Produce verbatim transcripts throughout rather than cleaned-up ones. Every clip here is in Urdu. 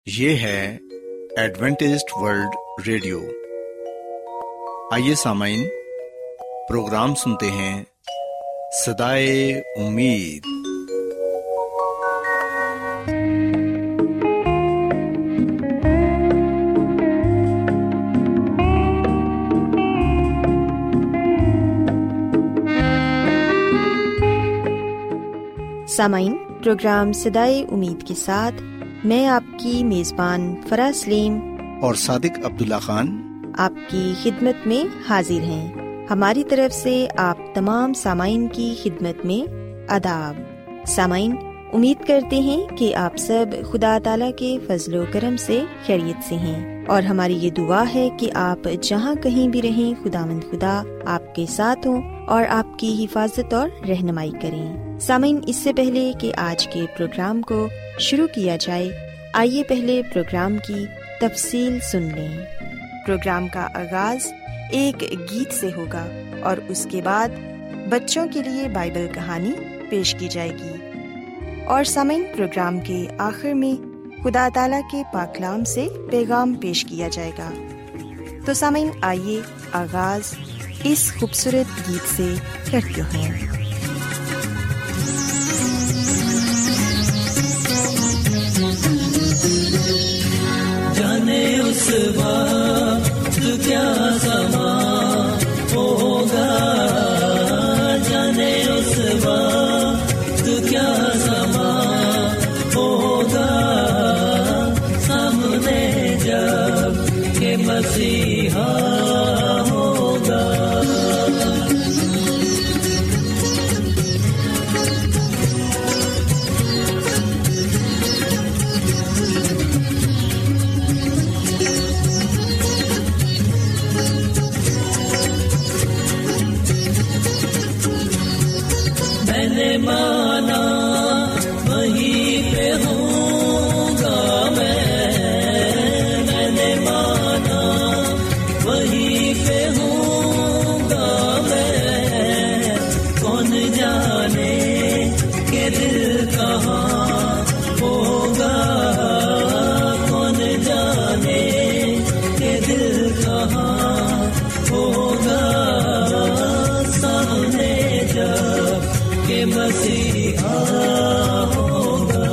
یہ ہے ایڈوینٹسٹ ورلڈ ریڈیو۔ آئیے سامعین، پروگرام سنتے ہیں صدائے امید۔ سامعین، پروگرام صدائے امید کے ساتھ میں آپ کی میزبان فرا سلیم اور صادق عبداللہ خان آپ کی خدمت میں حاضر ہیں۔ ہماری طرف سے آپ تمام سامعین کی خدمت میں آداب۔ سامعین، امید کرتے ہیں کہ آپ سب خدا تعالیٰ کے فضل و کرم سے خیریت سے ہیں، اور ہماری یہ دعا ہے کہ آپ جہاں کہیں بھی رہیں خداوند خدا آپ کے ساتھ ہوں اور آپ کی حفاظت اور رہنمائی کریں۔ سامعین، اس سے پہلے کہ آج کے پروگرام کو شروع کیا جائے، آئیے پہلے پروگرام کی تفصیل سن لیں۔ پروگرام کا آغاز ایک گیت سے ہوگا اور اس کے بعد بچوں کے لیے بائبل کہانی پیش کی جائے گی، اور سامعین پروگرام کے آخر میں خدا تعالیٰ کے پاک کلام سے پیغام پیش کیا جائے گا۔ تو سامعین، آئیے آغاز اس خوبصورت گیت سے کرتے ہیں۔ جانے اس وقت کیا زمان ہوگا، جانے اس وقت کیا زمان ہوگا، سامنے جب کہ مسیحا ہوگا۔ مانا وہیں پہ ہوں گا میں، میں نے مانا وہیں پہ ہوں گا میں، کون جانے کہ دل کہاں ہوگا، کون جانے کہ دل کہاں ہوگا، سامنے جب کہ مسیحا ہوگا۔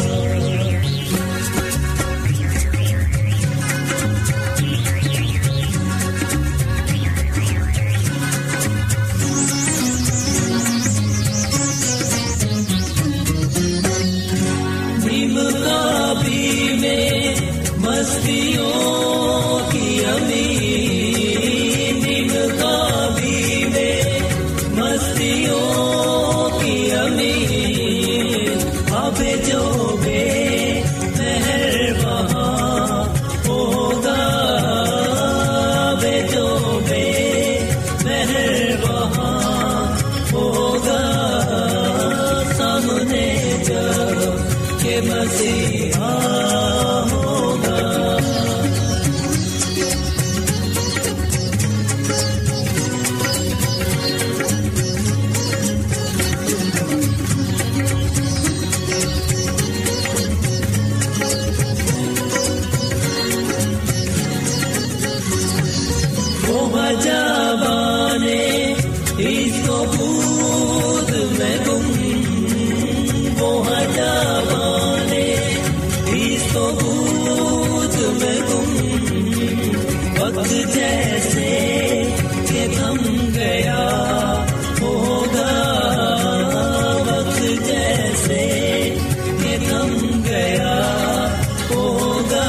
نیم کعبے میں مستیوں کی امین، نیم کعبے میں مستیوں اب جو بے مہر وہاں ہوگا، اب جو بے مہر وہاں ہوگا، سامنے جب کہ مسیحا ہوگا۔ جانے اس کو بود میں گم، وہ جانے اس کو بود میں گم، وقت جیسے کہ تھم گیا ہوگا، وقت جیسے کہ تھم گیا ہوگا،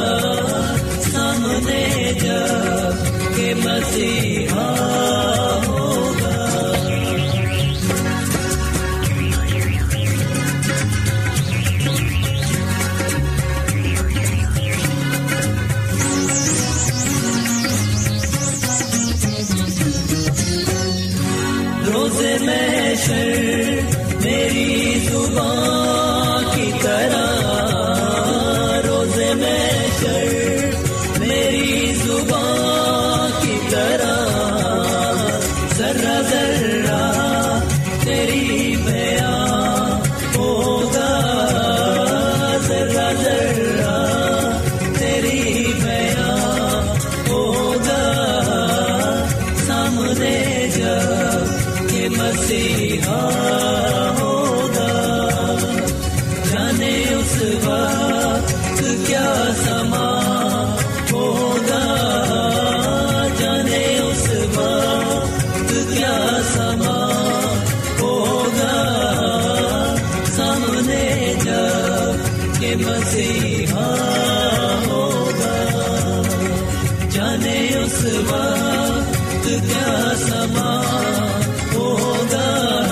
سامنے جب کہ مسیحا ہوگا۔ روز محشر میری زبان کی طرح، روز محشر میری زبان کی طرح، ذرہ ذرہ تیری بیان ہوگا، ذرہ ذرہ क्या समा होगा, जाने उस वक्त क्या समा होगा, सामने जब के मसीहा होगा, जाने उस वक्त क्या समा होगा।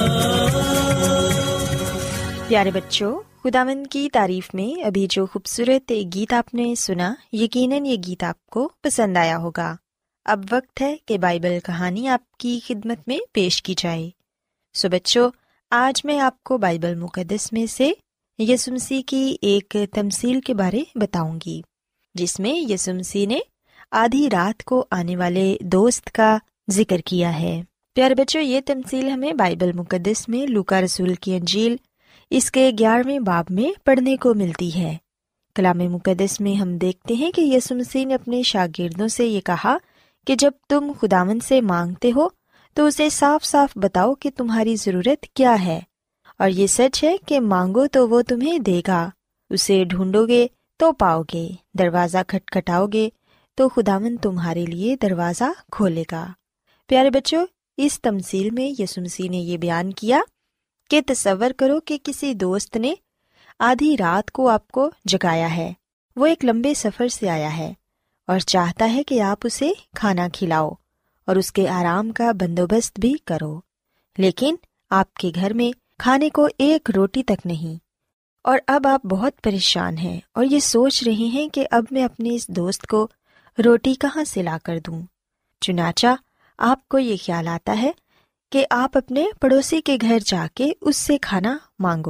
प्यारे बच्चों, खुदावंद की तारीफ में अभी जो खूबसूरत गीत आपने सुना, यकीनन ये गीत आपको पसंद आया होगा। अब वक्त है कि बाइबल कहानी आपकी खिदमत में पेश की जाए। सो बच्चों, आज मैं आपको बाइबल मुकद्दस में से यीशु मसीह की एक तमसील के बारे बताऊंगी, जिसमें यीशु मसीह ने आधी रात को आने वाले दोस्त का जिक्र किया है। प्यारे बच्चों, ये तमसील हमें बाइबल मुकद्दस में लूका रसूल की अंजील इसके ग्यारहवें बाब में पढ़ने को मिलती है। कलाम मुकद्दस में हम देखते हैं कि यीशु मसीह ने अपने शागिर्दों से ये कहा कि जब तुम खुदावंद से मांगते हो तो उसे साफ साफ बताओ कि तुम्हारी ज़रूरत क्या है। और ये सच है कि मांगो तो वो तुम्हें देगा, उसे ढूंढोगे तो पाओगे, दरवाज़ा खटखटाओगे तो खुदावंद तुम्हारे लिए दरवाज़ा खोलेगा। प्यारे बच्चों, इस तमसील में यीशु मसीह ने ये बयान किया कि तसव्वुर करो कि किसी दोस्त ने आधी रात को आपको जगाया है। वो एक लंबे सफ़र से आया है और चाहता है कि आप उसे खाना खिलाओ और उसके आराम का बंदोबस्त भी करो, लेकिन आपके घर में खाने को एक रोटी तक नहीं। और अब आप बहुत परेशान हैं और ये सोच रहे हैं कि अब मैं अपने इस दोस्त को रोटी कहाँ से ला कर दूँ। चुनाचा आपको ये ख्याल आता है कि आप अपने पड़ोसी के घर जाके उससे खाना मांगो,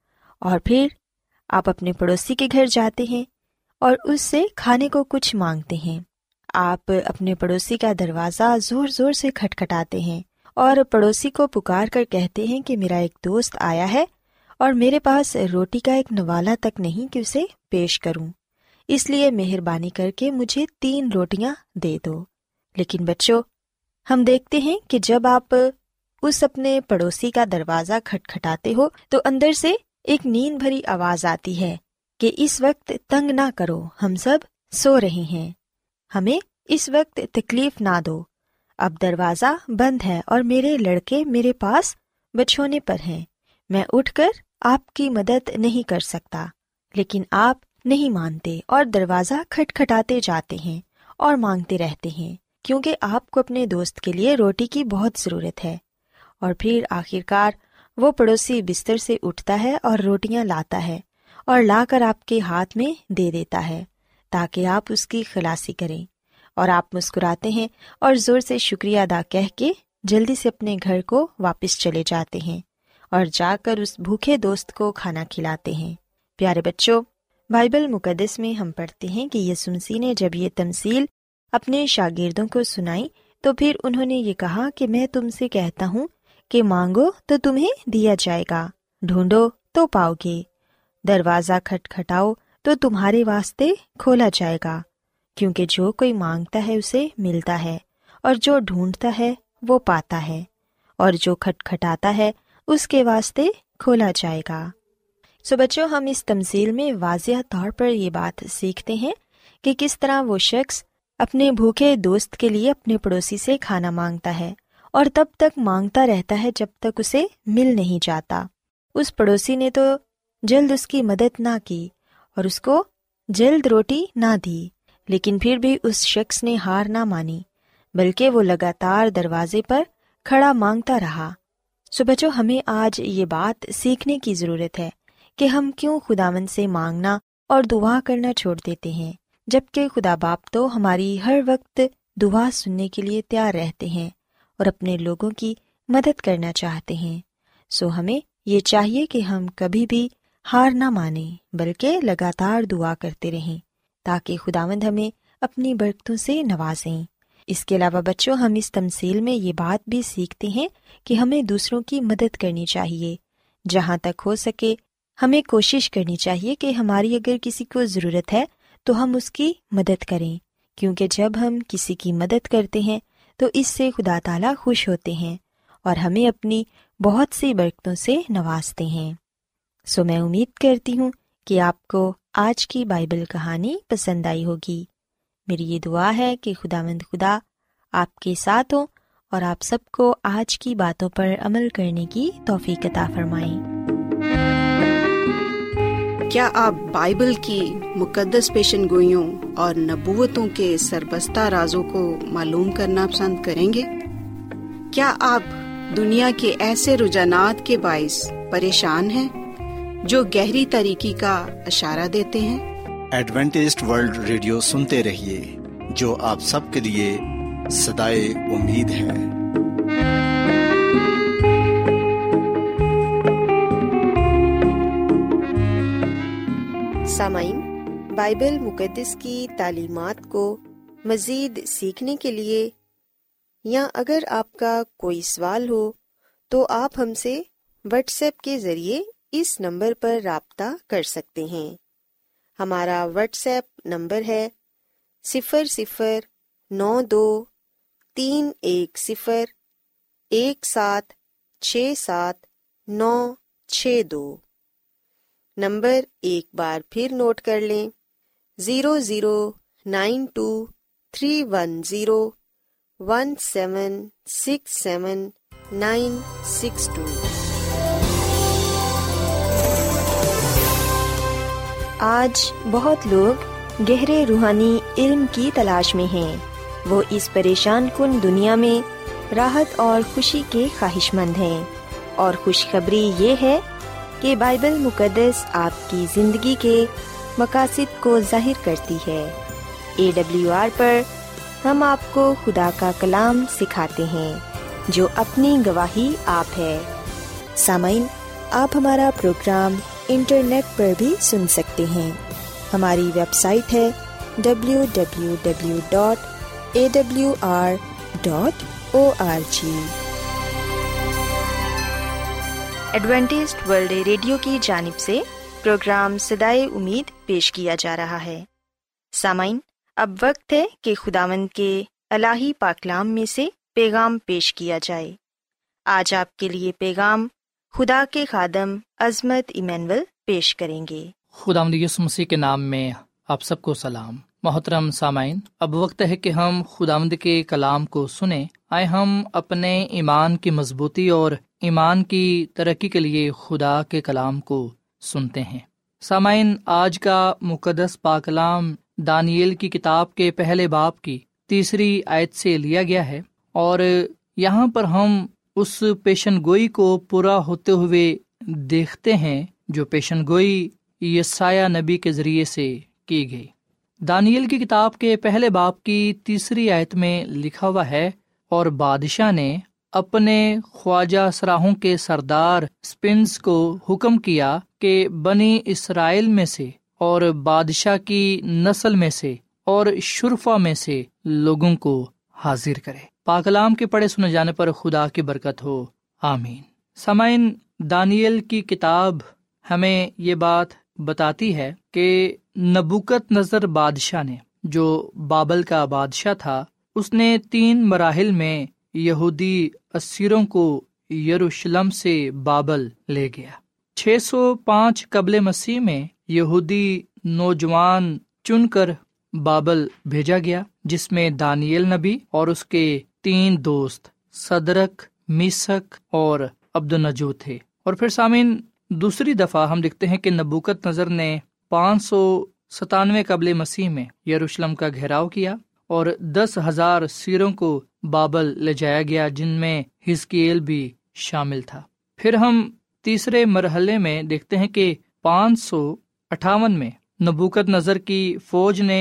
और फिर आप अपने पड़ोसी के घर जाते हैं और उससे खाने को कुछ मांगते हैं। आप अपने पड़ोसी का दरवाज़ा ज़ोर ज़ोर से खटखटाते हैं और पड़ोसी को पुकार कर कहते हैं कि मेरा एक दोस्त आया है और मेरे पास रोटी का एक नवाला तक नहीं कि उसे पेश करूं, इसलिए मेहरबानी करके मुझे तीन रोटियां दे दो। लेकिन बच्चों, हम देखते हैं कि जब आप उस अपने पड़ोसी का दरवाज़ा खटखटाते हो तो अंदर से एक नींद भरी आवाज़ आती है कि इस वक्त तंग ना करो, हम सब सो रहे हैं, हमें इस वक्त तकलीफ ना दो, अब दरवाज़ा बंद है और मेरे लड़के मेरे पास बछौने पर हैं, मैं उठकर आपकी मदद नहीं कर सकता। लेकिन आप नहीं मानते और दरवाज़ा खटखटाते जाते हैं और मांगते रहते हैं, क्योंकि आपको अपने दोस्त के लिए रोटी की बहुत ज़रूरत है। और फिर आखिरकार वो पड़ोसी बिस्तर से उठता है और रोटियां लाता है और लाकर आपके हाथ में दे देता है ताकि आप उसकी खलासी करें, और आप मुस्कुराते हैं और ज़ोर से शुक्रिया अदा कह के जल्दी से अपने घर को वापस चले जाते हैं और जाकर उस भूखे दोस्त को खाना खिलाते हैं। प्यारे बच्चों, बाइबल मुकद्दस में हम पढ़ते हैं कि यीशु मसीह ने जब ये तमसील अपने शागिर्दों को सुनाई तो फिर उन्होंने ये कहा कि मैं तुमसे कहता हूँ कि मांगो तो तुम्हें दिया जाएगा, ढूंढो तो पाओगे, दरवाज़ा खटखटाओ तो तुम्हारे वास्ते खोला जाएगा, क्योंकि जो कोई मांगता है उसे मिलता है, और जो ढूंढता है वो पाता है, और जो खटखटाता है उसके वास्ते खोला जाएगा। सो बच्चों, हम इस तमसील में वाज़िह तौर पर ये बात सीखते हैं कि किस तरह वो शख्स अपने भूखे दोस्त के लिए अपने पड़ोसी से खाना मांगता है और तब तक मांगता रहता है जब तक उसे मिल नहीं जाता। उस पड़ोसी ने तो जल्द उसकी मदद ना की और उसको जल्द रोटी ना दी, लेकिन फिर भी उस शख्स ने हार ना मानी, बल्कि वो लगातार दरवाजे पर खड़ा मांगता रहा। सो बच्चों, हमें आज ये बात सीखने की ज़रूरत है कि हम क्यों खुदावंद से मांगना और दुआ करना छोड़ देते हैं, जबकि खुदा बाप तो हमारी हर वक्त दुआ सुनने के लिए तैयार रहते हैं और अपने लोगों की मदद करना चाहते हैं। सो हमें ये चाहिए कि हम कभी भी हार ना माने, बल्कि लगातार दुआ करते रहें ताकि खुदावंद हमें अपनी बरकतों से नवाजें। इसके अलावा बच्चों, हम इस तमसील में ये बात भी सीखते हैं कि हमें दूसरों की मदद करनी चाहिए। जहाँ तक हो सके हमें कोशिश करनी चाहिए कि हमारी अगर किसी को ज़रूरत है तो हम उसकी मदद करें, क्योंकि जब हम किसी की मदद करते हैं तो इससे खुदा ताला खुश होते हैं और हमें अपनी बहुत सी बरकतों से नवाजते हैं। सो मैं उम्मीद करती हूँ کہ آپ کو آج کی بائبل کہانی پسند آئی ہوگی۔ میری یہ دعا ہے کہ خداوند خدا آپ کے ساتھ ہو اور آپ سب کو آج کی باتوں پر عمل کرنے کی توفیق عطا فرمائیں۔ کیا آپ بائبل کی مقدس پیشن گوئیوں اور نبوتوں کے سربستہ رازوں کو معلوم کرنا پسند کریں گے؟ کیا آپ دنیا کے ایسے رجحانات کے باعث پریشان ہیں جو گہری تاریکی کا اشارہ دیتے ہیں؟ ایڈوینٹسٹ ورلڈ ریڈیو سنتے رہیے، جو آپ سب کے لیے صدائے امید ہے۔ سامعین، بائبل مقدس کی تعلیمات کو مزید سیکھنے کے لیے یا اگر آپ کا کوئی سوال ہو تو آپ ہم سے واٹس ایپ کے ذریعے اس نمبر پر رابطہ کر سکتے ہیں۔ ہمارا واٹس ایپ نمبر ہے صفر صفر نو دو تین ایک صفر ایک سات چھ سات نو چھ دو۔ نمبر ایک بار پھر نوٹ کر لیں، zero zero nine two three one zero one seven six seven nine six two. آج بہت لوگ گہرے روحانی علم کی تلاش میں ہیں۔ وہ اس پریشان کن دنیا میں راحت اور خوشی کے خواہش مند ہیں، اور خوشخبری یہ ہے کہ بائبل مقدس آپ کی زندگی کے مقاصد کو ظاہر کرتی ہے۔ اے ڈبلیو آر پر ہم آپ کو خدا کا کلام سکھاتے ہیں جو اپنی گواہی آپ ہے۔ سامعین، آپ ہمارا پروگرام انٹرنیٹ پر بھی سن سکتے ہیں۔ ہماری ویب سائٹ ہے W W W dot A W R dot O R G. Adventist World Radio کی جانب سے پروگرام صدائے امید پیش کیا جا رہا ہے۔ سامعین، اب وقت ہے کہ خداوند کے الہی پاکلام میں سے پیغام پیش کیا جائے۔ آج آپ کے لیے پیغام خدا کے خادم عظمت ایمینول پیش کریں گے۔ خداوند یسوع مسیح کے نام میں آپ سب کو سلام۔ محترم سامعین، اب وقت ہے کہ ہم خداوند کے کلام کو سنیں۔ آئے ہم اپنے ایمان کی مضبوطی اور ایمان کی ترقی کے لیے خدا کے کلام کو سنتے ہیں۔ سامعین، آج کا مقدس پاک کلام دانییل کی کتاب کے پہلے باب کی تیسری آیت سے لیا گیا ہے، اور یہاں پر ہم اس پیشن گوئی کو پورا ہوتے ہوئے دیکھتے ہیں جو پیشن گوئی یسایہ نبی کے ذریعے سے کی گئی۔ دانییل کی کتاب کے پہلے باب کی تیسری آیت میں لکھا ہوا ہے، اور بادشاہ نے اپنے خواجہ سراہوں کے سردار سپنز کو حکم کیا کہ بنی اسرائیل میں سے اور بادشاہ کی نسل میں سے اور شرفا میں سے لوگوں کو حاضر کرے۔ پاک کلام کے پڑھے سنے جانے پر خدا کی برکت ہو، آمین۔ سامعین، دانییل کی کتاب ہمیں یہ بات بتاتی ہے کہ نبوکت نظر بادشاہ نے، جو بابل کا بادشاہ تھا، اس نے تین مراحل میں یہودی اسیروں کو یروشلم سے بابل لے گیا۔ چھ سو پانچ قبل مسیح میں یہودی نوجوان چن کر بابل بھیجا گیا، جس میں دانییل نبی اور اس کے تین دوست صدرک، میشک اور عبدالنجو تھے۔ اور پھر سامعین، دوسری دفعہ ہم دیکھتے ہیں کہ نبوکت نظر نے پانچ سو ستانوے قبل مسیح میں یروشلم کا گھیراؤ کیا اور دس ہزار سیروں کو بابل لے جایا گیا، جن میں حزقیل بھی شامل تھا۔ پھر ہم تیسرے مرحلے میں دیکھتے ہیں کہ پانچ سو اٹھاون میں نبوکت نظر کی فوج نے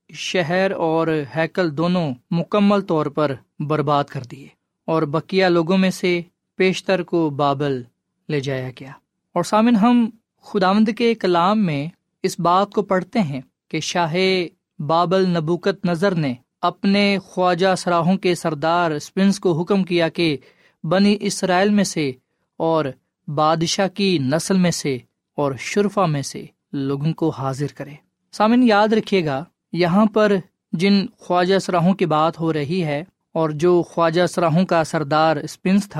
شہر اور ہیکل دونوں مکمل طور پر برباد کر دیے، اور بقیہ لوگوں میں سے پیشتر کو بابل لے جایا گیا۔ اور سامن، ہم خداوند کے کلام میں اس بات کو پڑھتے ہیں کہ شاہ بابل نبوکت نظر نے اپنے خواجہ سراہوں کے سردار سپنز کو حکم کیا کہ بنی اسرائیل میں سے اور بادشاہ کی نسل میں سے اور شرفا میں سے لوگوں کو حاضر کرے۔ سامن، یاد رکھیے گا، یہاں پر جن خواجہ سراہوں کی بات ہو رہی ہے، اور جو خواجہ سراہوں کا سردار سپنز تھا،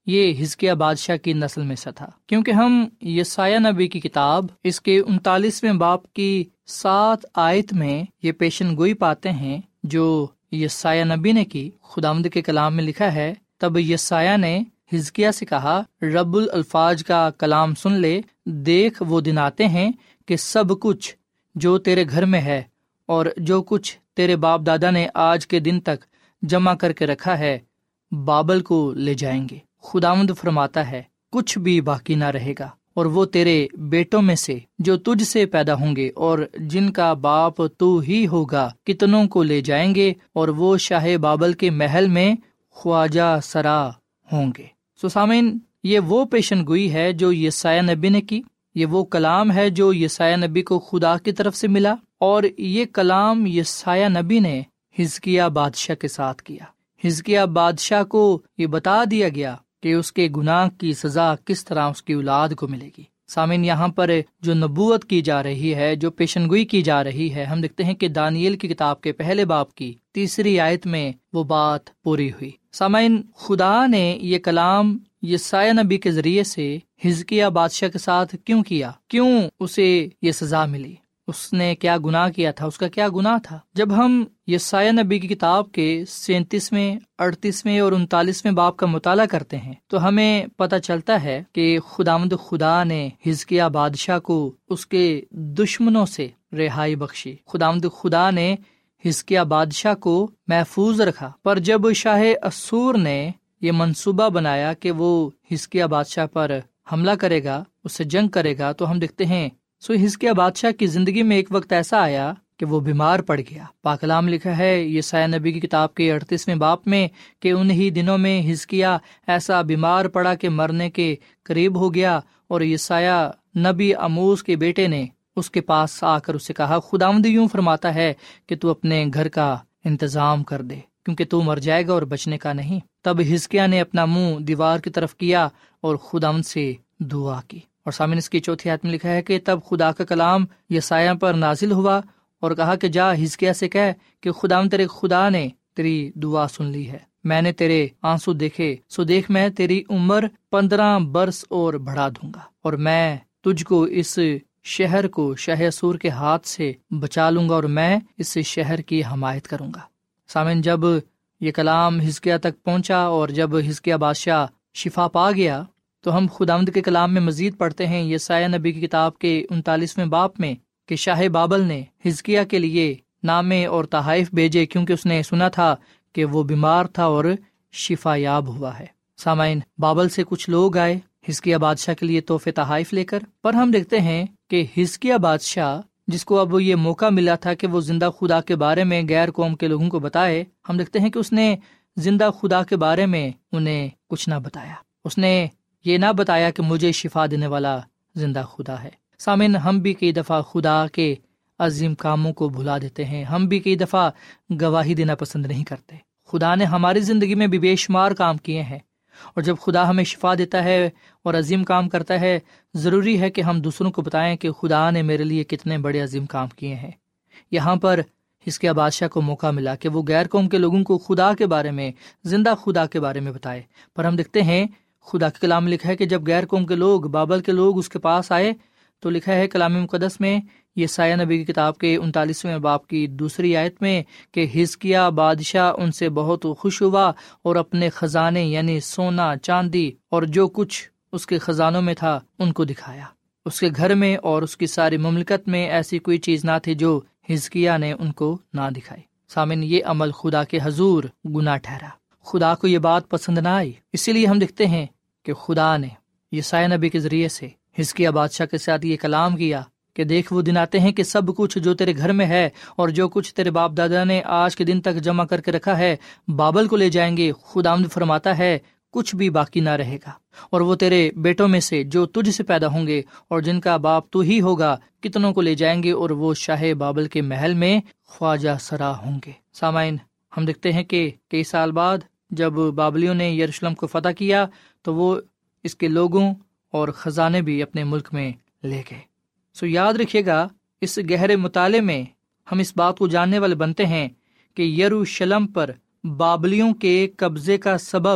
یہ حزقیہ بادشاہ کی نسل میں سے تھا، کیونکہ ہم یسایہ نبی کی کتاب اس کے انتالیسویں باب کی سات آیت میں یہ پیشن گوئی پاتے ہیں جو یسایہ نبی نے کی۔ خداوند کے کلام میں لکھا ہے، تب یسایہ نے حزقیہ سے کہا، رب الالفاظ کا کلام سن لے، دیکھ وہ دن آتے ہیں کہ سب کچھ جو تیرے گھر میں ہے اور جو کچھ تیرے باپ دادا نے آج کے دن تک جمع کر کے رکھا ہے بابل کو لے جائیں گے۔ خداوند فرماتا ہے، کچھ بھی باقی نہ رہے گا، اور وہ تیرے بیٹوں میں سے جو تجھ سے پیدا ہوں گے اور جن کا باپ تو ہی ہوگا کتنوں کو لے جائیں گے، اور وہ شاہ بابل کے محل میں خواجہ سرا ہوں گے۔ سو سامعین، یہ وہ پیشن گوئی ہے جو یسایہ نبی نے کی، یہ وہ کلام ہے جو یسایہ نبی کو خدا کی طرف سے ملا، اور یہ کلام یسایہ نبی نے حزقیہ بادشاہ کے ساتھ کیا۔ حزقیہ بادشاہ کو یہ بتا دیا گیا کہ اس کے گناہ کی سزا کس طرح اس کی اولاد کو ملے گی۔ سامعین، یہاں پر جو نبوت کی جا رہی ہے، جو پیشن گوئی کی جا رہی ہے، ہم دیکھتے ہیں کہ دانیل کی کتاب کے پہلے باب کی تیسری آیت میں وہ بات پوری ہوئی۔ سامعین، خدا نے یہ کلام یسایہ نبی کے ذریعے سے حزقیہ بادشاہ کے ساتھ کیوں کیا؟ کیوں اسے یہ سزا ملی؟ اس نے کیا گناہ کیا تھا؟ اس کا کیا گناہ تھا؟ جب ہم یسایہ نبی کی کتاب کے سینتیسویں، اڑتیسویں اور انتالیسویں باب کا مطالعہ کرتے ہیں تو ہمیں پتہ چلتا ہے کہ خداوند خدا نے حزقیہ بادشاہ کو اس کے دشمنوں سے رہائی بخشی۔ خداوند خدا نے حزقیہ بادشاہ کو محفوظ رکھا، پر جب شاہ اسور نے یہ منصوبہ بنایا کہ وہ حزقیہ بادشاہ پر حملہ کرے گا، اس سے جنگ کرے گا، تو ہم دیکھتے ہیں سو حزقیہ بادشاہ کی زندگی میں ایک وقت ایسا آیا کہ وہ بیمار پڑ گیا۔ پاک کلام لکھا ہے یسایہ نبی کی کتاب کے اڑتیسویں باب میں کہ انہی دنوں میں حزقیہ ایسا بیمار پڑا کہ مرنے کے قریب ہو گیا، اور یسایہ نبی اموز کے بیٹے نے اس کے پاس آ کر اسے کہا، خداوند یوں فرماتا ہے کہ تو اپنے گھر کا انتظام کر دے، کیونکہ تو مر جائے گا اور بچنے کا نہیں۔ تب حزقیہ نے اپنا منہ دیوار کی طرف کیا اور خداوند سے دعا کی۔ اور سامنے اس کی چوتھی آیت میں لکھا ہے کہ تب خدا کا کلام یسایہ پر نازل ہوا اور کہا کہ جا حزقیہ سے کہہ کہ خداوند تیرے خدا نے تیری دعا سن لی ہے، میں نے تیرے آنسو دیکھے، سو دیکھ میں تیری عمر پندرہ برس اور بڑھا دوں گا، اور میں تجھ کو اس شہر کو شاہ اسور کے ہاتھ سے بچا لوں گا، اور میں اس شہر کی حمایت کروں گا۔ سامن، جب یہ کلام حزقیہ تک پہنچا اور جب حزقیہ بادشاہ شفا پا گیا تو ہم خداوند کے کلام میں مزید پڑھتے ہیں یسایہ نبی کی کتاب کے انتالیسویں باب میں کہ شاہ بابل نے حزقیہ کے لیے نامے اور تحائف بھیجے، کیونکہ اس نے سنا تھا کہ وہ بیمار تھا اور شفا یاب ہوا ہے۔ سامعین، بابل سے کچھ لوگ آئے حزقیہ بادشاہ کے لیے تحفے تحائف لے کر، پر ہم دیکھتے ہیں کہ حزقیہ بادشاہ جس کو اب یہ موقع ملا تھا کہ وہ زندہ خدا کے بارے میں غیر قوم کے لوگوں کو بتائے، ہم دیکھتے ہیں کہ اس نے زندہ خدا کے بارے میں انہیں کچھ نہ بتایا۔ اس نے یہ نہ بتایا کہ مجھے شفا دینے والا زندہ خدا ہے۔ سامعین، ہم بھی کئی دفعہ خدا کے عظیم کاموں کو بھلا دیتے ہیں، ہم بھی کئی دفعہ گواہی دینا پسند نہیں کرتے۔ خدا نے ہماری زندگی میں بھی بے شمار کام کیے ہیں، اور جب خدا ہمیں شفا دیتا ہے اور عظیم کام کرتا ہے، ضروری ہے کہ ہم دوسروں کو بتائیں کہ خدا نے میرے لیے کتنے بڑے عظیم کام کیے ہیں۔ یہاں پر حزقیہ بادشاہ کو موقع ملا کہ وہ غیر قوم کے لوگوں کو خدا کے بارے میں، زندہ خدا کے بارے میں بتائے، پر ہم دیکھتے ہیں خدا کے کلام میں لکھا ہے کہ جب غیر قوم کے لوگ، بابل کے لوگ اس کے پاس آئے تو لکھا ہے کلام مقدس میں یسایہ نبی کی کتاب کے انتالیسویں باب کی دوسری آیت میں کہ حزقیہ بادشاہ ان سے بہت خوش ہوا اور اپنے خزانے یعنی سونا، چاندی اور جو کچھ اس کے خزانوں میں تھا ان کو دکھایا۔ اس کے گھر میں اور اس کی ساری مملکت میں ایسی کوئی چیز نہ تھی جو حزقیہ نے ان کو نہ دکھائی۔ سامن، یہ عمل خدا کے حضور گناہ ٹھہرا، خدا کو یہ بات پسند نہ آئی۔ اسی لیے ہم دیکھتے ہیں کہ خدا نے یسایہ نبی کے ذریعے سے حزقیہ بادشاہ کے ساتھ یہ کلام کیا کہ دیکھ وہ دن آتے ہیں کہ سب کچھ جو تیرے گھر میں ہے اور جو کچھ تیرے باپ دادا نے آج کے دن تک جمع کر کے رکھا ہے بابل کو لے جائیں گے۔ خداوند فرماتا ہے کچھ بھی باقی نہ رہے گا، اور وہ تیرے بیٹوں میں سے جو تجھ سے پیدا ہوں گے اور جن کا باپ تو ہی ہوگا کتنوں کو لے جائیں گے، اور وہ شاہ بابل کے محل میں خواجہ سرا ہوں گے۔ سامعین، ہم دیکھتے ہیں کہ کئی سال بعد جب بابلیوں نے یروشلم کو فتح کیا تو وہ اس کے لوگوں اور خزانے بھی اپنے ملک میں لے گئے۔ سو یاد رکھیے گا، اس گہرے مطالعے میں ہم اس بات کو جاننے والے بنتے ہیں کہ یروشلم پر بابلیوں کے قبضے کا سبب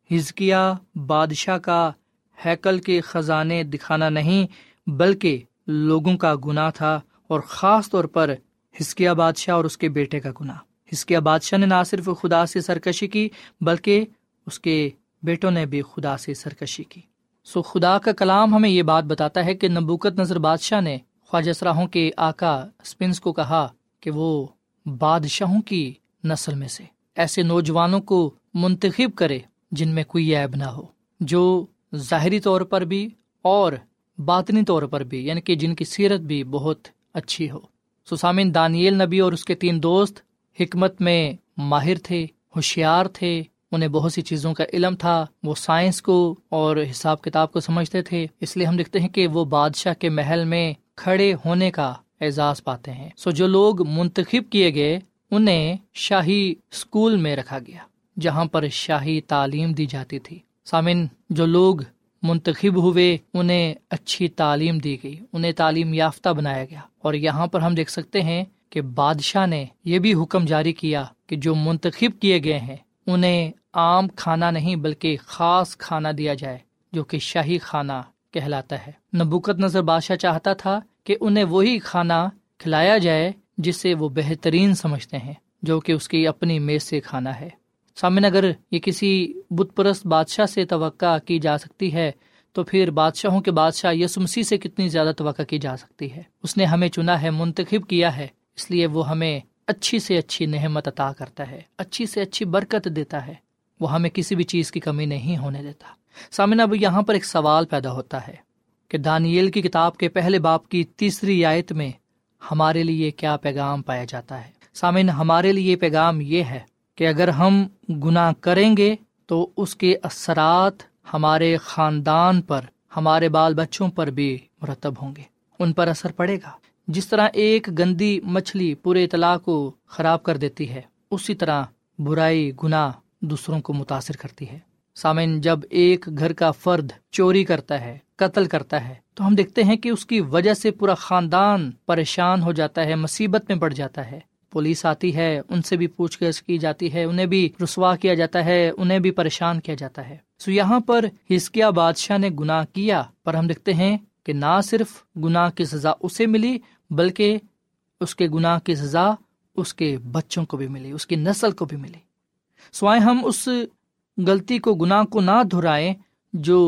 حزقیہ بادشاہ کا ہیکل کے خزانے دکھانا نہیں بلکہ لوگوں کا گناہ تھا، اور خاص طور پر حزقیہ بادشاہ اور اس کے بیٹے کا گناہ۔ حزقیہ بادشاہ نے نہ صرف خدا سے سرکشی کی بلکہ اس کے بیٹوں نے بھی خدا سے سرکشی کی۔ سو خدا کا کلام ہمیں یہ بات بتاتا ہے کہ نبوکت نظر بادشاہ نے خواجہ اسراحوں کے آقا اسپنس کو کہا کہ وہ بادشاہوں کی نسل میں سے ایسے نوجوانوں کو منتخب کرے جن میں کوئی عیب نہ ہو، جو ظاہری طور پر بھی اور باطنی طور پر بھی، یعنی کہ جن کی سیرت بھی بہت اچھی ہو۔ سو سامعین، دانییل نبی اور اس کے تین دوست حکمت میں ماہر تھے، ہوشیار تھے، انہیں بہت سی چیزوں کا علم تھا، وہ سائنس کو اور حساب کتاب کو سمجھتے تھے، اس لیے ہم دیکھتے ہیں کہ وہ بادشاہ کے محل میں کھڑے ہونے کا اعزاز پاتے ہیں۔ سو جو لوگ منتخب کیے گئے انہیں شاہی اسکول میں رکھا گیا جہاں پر شاہی تعلیم دی جاتی تھی۔ سامن، جو لوگ منتخب ہوئے انہیں اچھی تعلیم دی گئی، انہیں تعلیم یافتہ بنایا گیا، اور یہاں پر ہم دیکھ سکتے ہیں کہ بادشاہ نے یہ بھی حکم جاری کیا کہ جو منتخب کیے گئے ہیں انہیں عام کھانا نہیں بلکہ خاص کھانا دیا جائے جو کہ شاہی کھانا کہلاتا ہے۔ نبوکت نظر بادشاہ چاہتا تھا کہ انہیں وہی کھانا کھلایا جائے جسے وہ بہترین سمجھتے ہیں، جو کہ اس کی اپنی میز سے کھانا ہے۔ سامن، اگر یہ کسی بت پرست بادشاہ سے توقع کی جا سکتی ہے تو پھر بادشاہوں کے بادشاہ یسوع مسیح سے کتنی زیادہ توقع کی جا سکتی ہے۔ اس نے ہمیں چنا ہے، منتخب کیا ہے، اس لیے وہ ہمیں اچھی سے اچھی نعمت عطا کرتا ہے، اچھی سے اچھی برکت دیتا ہے، وہ ہمیں کسی بھی چیز کی کمی نہیں ہونے دیتا۔ سامن، اب یہاں پر ایک سوال پیدا ہوتا ہے کہ دانییل کی کتاب کے پہلے باب کی تیسری آیت میں ہمارے لیے کیا پیغام پایا جاتا ہے؟ سامن، ہمارے لیے پیغام یہ ہے کہ اگر ہم گناہ کریں گے تو اس کے اثرات ہمارے خاندان پر، ہمارے بال بچوں پر بھی مرتب ہوں گے، ان پر اثر پڑے گا۔ جس طرح ایک گندی مچھلی پورے اطلاع کو خراب کر دیتی ہے، اسی طرح برائی، گناہ دوسروں کو متاثر کرتی ہے۔ سامعین، جب ایک گھر کا فرد چوری کرتا ہے، قتل کرتا ہے، تو ہم دیکھتے ہیں کہ اس کی وجہ سے پورا خاندان پریشان ہو جاتا ہے، مصیبت میں پڑ جاتا ہے۔ پولیس آتی ہے، ان سے بھی پوچھ گچھ کی جاتی ہے، انہیں بھی رسوا کیا جاتا ہے، انہیں بھی پریشان کیا جاتا ہے۔ سو یہاں پر حزقیہ بادشاہ نے گناہ کیا، پر ہم دیکھتے ہیں کہ نہ صرف گناہ کی سزا اسے ملی بلکہ اس کے گناہ کی سزا اس کے بچوں کو بھی ملی، اس کی نسل کو بھی ملی۔ سوائے ہم اس غلطی کو، گناہ کو نہ دہرائیں جو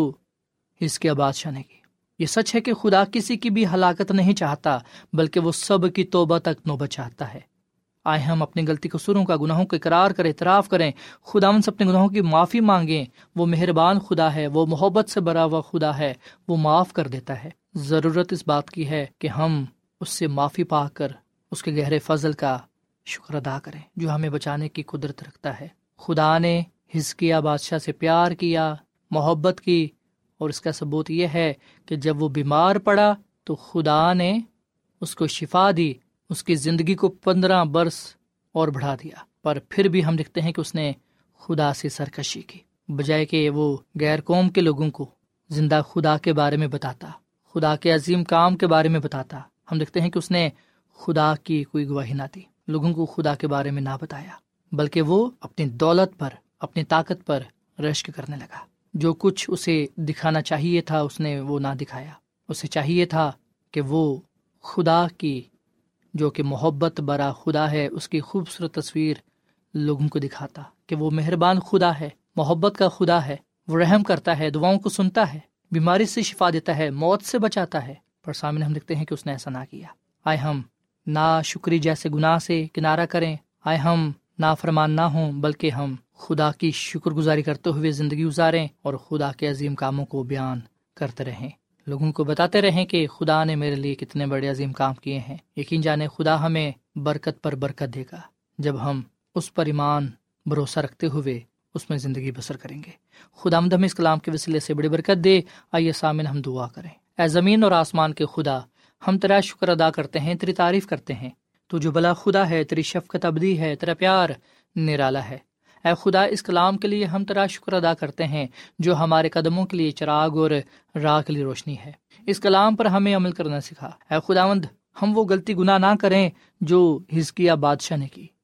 حزقیہ بادشاہ نے کی۔ یہ سچ ہے کہ خدا کسی کی بھی ہلاکت نہیں چاہتا بلکہ وہ سب کی توبہ تک نوبت چاہتا ہے۔ آئے ہم اپنی غلطی قصوروں کا، گناہوں کا اقرار کریں، اعتراف کریں، خداوند سے اپنے گناہوں کی معافی مانگیں۔ وہ مہربان خدا ہے، وہ محبت سے بھرا ہوا خدا ہے، وہ معاف کر دیتا ہے۔ ضرورت اس بات کی ہے کہ ہم اس سے معافی پا کر اس کے گہرے فضل کا شکر ادا کریں جو ہمیں بچانے کی قدرت رکھتا ہے۔ خدا نے حزقیہ بادشاہ سے پیار کیا، محبت کی، اور اس کا ثبوت یہ ہے کہ جب وہ بیمار پڑا تو خدا نے اس کو شفا دی، اس کی زندگی کو پندرہ برس اور بڑھا دیا۔ پر پھر بھی ہم دیکھتے ہیں کہ اس نے خدا سے سرکشی کی، بجائے کہ وہ غیر قوم کے لوگوں کو زندہ خدا کے بارے میں بتاتا، خدا کے عظیم کام کے بارے میں بتاتا، ہم دیکھتے ہیں کہ اس نے خدا کی کوئی گواہی نہ دی، لوگوں کو خدا کے بارے میں نہ بتایا، بلکہ وہ اپنی دولت پر، اپنی طاقت پر رشک کرنے لگا۔ جو کچھ اسے دکھانا چاہیے تھا اس نے وہ نہ دکھایا۔ اسے چاہیے تھا کہ وہ خدا کی، جو کہ محبت برا خدا ہے، اس کی خوبصورت تصویر لوگوں کو دکھاتا کہ وہ مہربان خدا ہے، محبت کا خدا ہے، وہ رحم کرتا ہے، دعاؤں کو سنتا ہے، بیماری سے شفا دیتا ہے، موت سے بچاتا ہے۔ پر سامنے ہم دیکھتے ہیں کہ اس نے ایسا نہ کیا۔ آئے ہم نا شکری جیسے گناہ سے کنارہ کریں، آئے ہم نافرمان نہ ہوں بلکہ ہم خدا کی شکر گزاری کرتے ہوئے زندگی گزاریں اور خدا کے عظیم کاموں کو بیان کرتے رہیں، لوگوں کو بتاتے رہیں کہ خدا نے میرے لیے کتنے بڑے عظیم کام کیے ہیں۔ یقین جانے خدا ہمیں برکت پر برکت دے گا جب ہم اس پر ایمان بھروسہ رکھتے ہوئے اس میں زندگی بسر کریں گے۔ خداوند ہمیں اس کلام کے وسیلے سے بڑی برکت دے۔ آئیے سامن ہم دعا کریں۔ اے زمین اور آسمان کے خدا، ہم تیرا شکر ادا کرتے ہیں، تیری تعریف کرتے ہیں۔ تو جو بلا خدا ہے، تیری شفقت ابدی ہے، تیرا پیار نرالا ہے۔ اے خدا، اس کلام کے لیے ہم تیرا شکر ادا کرتے ہیں جو ہمارے قدموں کے لیے چراغ اور راہ کے لیے روشنی ہے۔ اس کلام پر ہمیں عمل کرنا سکھا۔ اے خداوند، ہم وہ غلطی گناہ نہ کریں جو حزقیہ بادشاہ نے کی،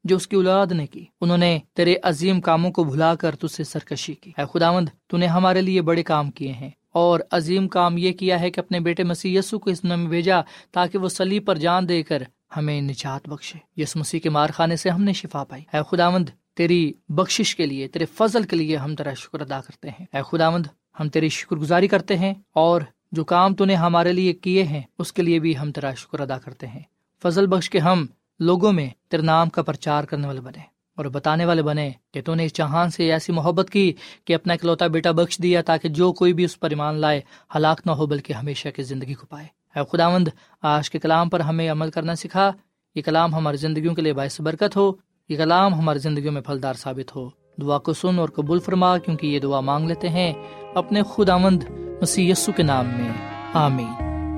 جو اس کی اولاد نے کی، انہوں نے تیرے عظیم کاموں کو بھلا کر تجھ سے سرکشی کی۔ اے خداوند، تو نے ہمارے لیے بڑے کام کیے ہیں، اور عظیم کام یہ کیا ہے کہ اپنے بیٹے مسیح یسوع کو اس دنیا میں بھیجا تاکہ وہ صلیب پر جان دے کر ہمیں نجات بخشے۔ یس مسیح کے مار خانے سے ہم نے شفا پائی۔ اے خداوند، تیری بخشش کے لیے، تیرے فضل کے لیے ہم تیرا شکر ادا کرتے ہیں۔ اے خداوند، ہم تیری شکر گزاری کرتے ہیں، اور جو کام تو نے ہمارے لیے کیے ہیں اس کے لیے بھی ہم تیرا شکر ادا کرتے ہیں۔ فضل بخش کے ہم لوگوں میں تیرے نام کا پرچار کرنے والے بنے اور بتانے والے بنے کہ تو نے اس جہان سے ایسی محبت کی کہ اپنا اکلوتا بیٹا بخش دیا تاکہ جو کوئی بھی اس پر ایمان لائے ہلاک نہ ہو بلکہ ہمیشہ کی زندگی کو پائے۔ اے خداوند، آج کے کلام پر ہمیں عمل کرنا سکھا، یہ کلام ہماری زندگیوں کے لیے باعث برکت ہو، یہ کلام ہماری زندگیوں میں پھلدار ثابت ہو۔ دعا کو سن اور قبول فرما، کیونکہ یہ دعا مانگ لیتے ہیں اپنے خداوند مسیح یسوع کے نام میں، آمین۔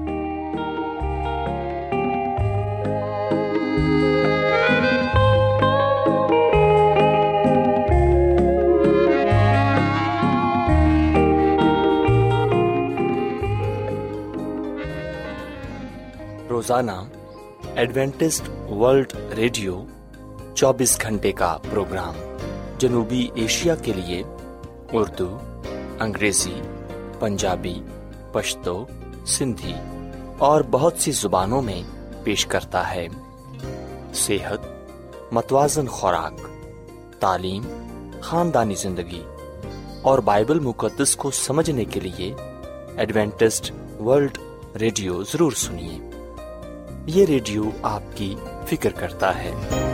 روزانہ ایڈوینٹسٹ ورلڈ ریڈیو چوبیس گھنٹے کا پروگرام جنوبی ایشیا کے لیے اردو، انگریزی، پنجابی، پشتو، سندھی اور بہت سی زبانوں میں پیش کرتا ہے۔ صحت، متوازن خوراک، تعلیم، خاندانی زندگی اور بائبل مقدس کو سمجھنے کے لیے ایڈوینٹسٹ ورلڈ ریڈیو ضرور سنیے۔ یہ ریڈیو آپ کی فکر کرتا ہے۔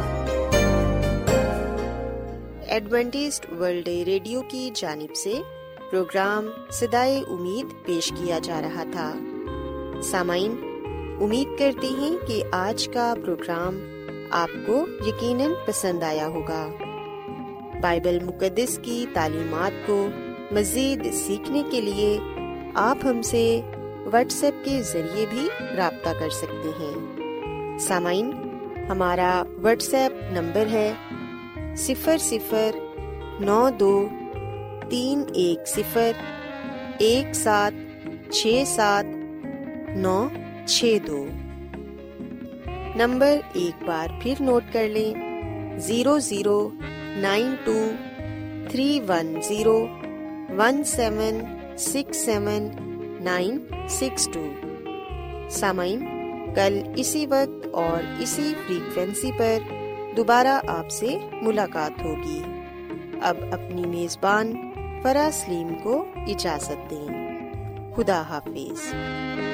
ایڈوینٹسٹ ورلڈ ریڈیو کی جانب سے پروگرام صدائے امید پیش کیا جا رہا تھا۔ سامعین، امید کرتے ہیں کہ آج کا پروگرام آپ کو یقیناً پسند آیا ہوگا۔ بائبل مقدس کی تعلیمات کو مزید سیکھنے کے لیے آپ ہم سے واٹس ایپ کے ذریعے بھی رابطہ کر سکتے ہیں۔ سامعین، ہمارا واٹس ایپ نمبر ہے صفر صفر نو دو تین ایک صفر ایک سات چھ سات نو چھ دو۔ نمبر ایک بار پھر نوٹ کر لیں، zero zero nine two three one zero one seven six seven nine six two. سامعین، کل اسی وقت اور اسی فریکوینسی پر دوبارہ آپ سے ملاقات ہوگی۔ اب اپنی میزبان فرا سلیم کو اجازت دیں۔ خدا حافظ۔